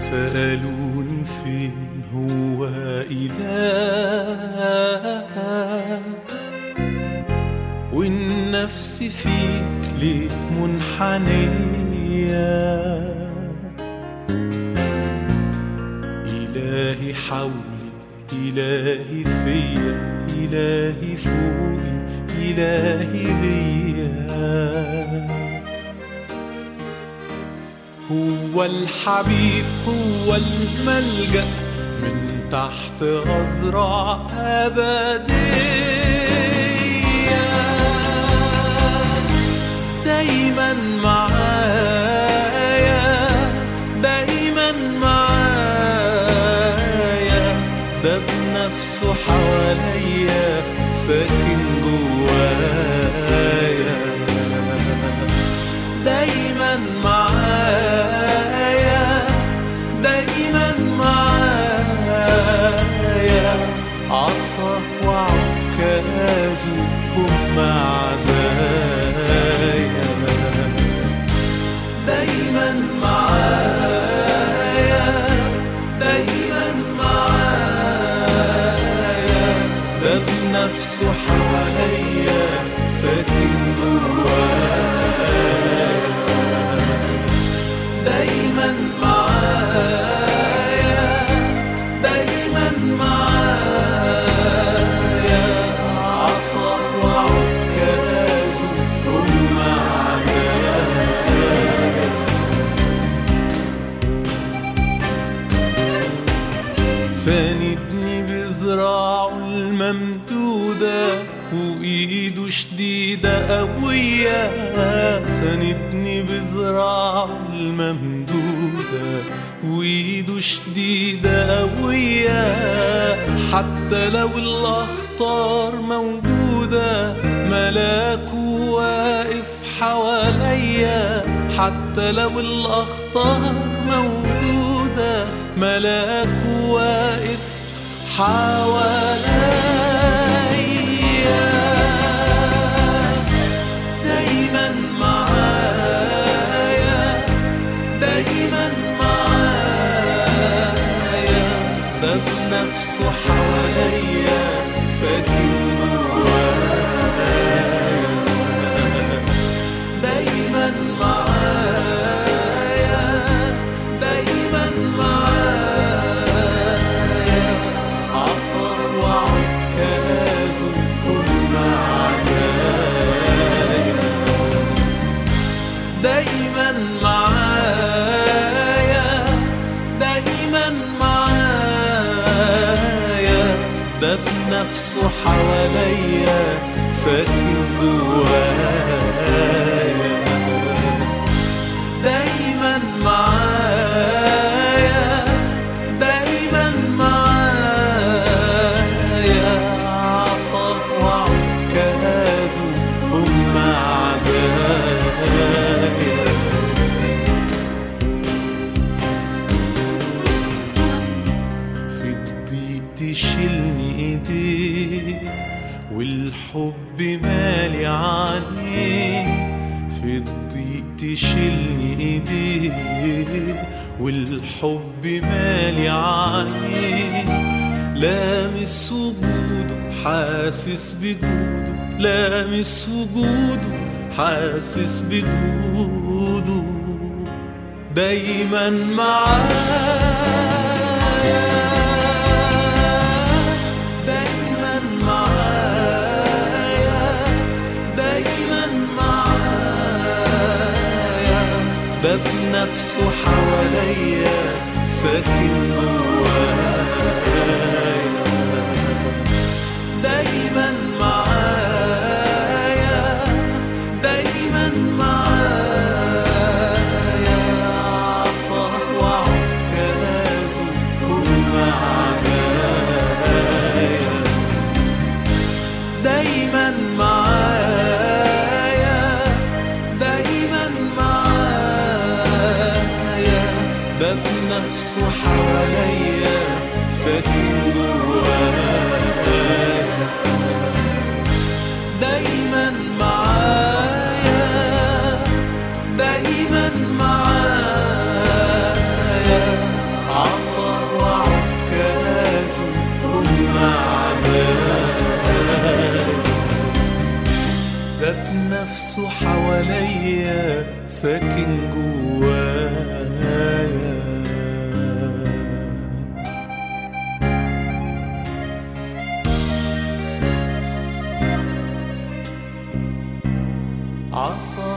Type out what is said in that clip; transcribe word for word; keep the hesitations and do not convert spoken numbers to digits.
سألوني فين هو إله، والنفس فيك ليه منحنية. إلهي حولي، إلهي فيا، إلهي فوقي، إلهي ليا. هو الحبيب، هو الملجأ، من تحت أزرع أبدية. دايما معايا، دايما معايا، ده بنفسه حواليا ساكن جوايا. دايما معايا، دايما معايا، عصا وعكازه هم عزايا. دايما معايا، دايما معايا، ده بنفسه حواليا ساكن جوايا. دايما معايا، دايما معايا، عصا وعكازه هم عزايا. ساندني بذراعه الممدودة وإيده شديدة قوية. ساندني بذراعه الممدودة وإيده شديدة قوية. حتى لو الأخطار موجودة ملاكه واقف حواليا. حتى لو الأخطار موجودة ملاكه واقف حواليا. دايما معايا، دايما معايا، ده بنفسه حواليا ساكن جوايا. دايما معايا، دايما معايا، عصا وعكازه هم عزايا. دايما معايا، دايما معايا، ده بنفسه حواليا ساكن جوايا. دايما معايا، دايما معايا، عصا وعكازه هم عزايا. في الضيق تشيلني ايديك والحب مالي عينيك. في الضيق تشيلني ايديك والحب مالي عينيك. لامس وجوده حاسس بجوده، لامس وجوده حاسس بجوده. دايما معايا، دايما معايا، دايما معايا، ده بنفسه حواليا ساكن جوايا. دايما معايا، دايما معايا، عصا وعكازه هم عزايا. دايما معايا، دايما معايا، ده بنفسه حواليا ساكن جوايا. دايما معايا، دايما معايا، نفسه حواليا ساكن جوايا. عصا